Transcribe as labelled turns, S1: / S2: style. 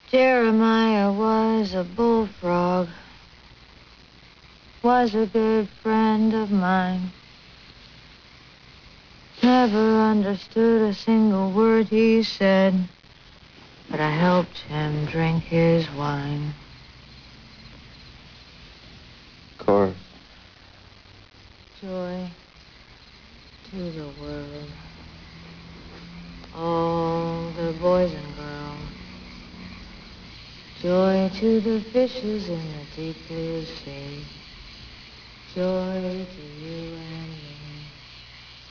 S1: Jeremiah was a bullfrog, was a good friend of mine. Never understood a single word he said, but I helped him drink his wine.
S2: Cora.
S1: Joy to the world, all the boys and girls. Joy to the fishes in the deep blue sea. Joy to you and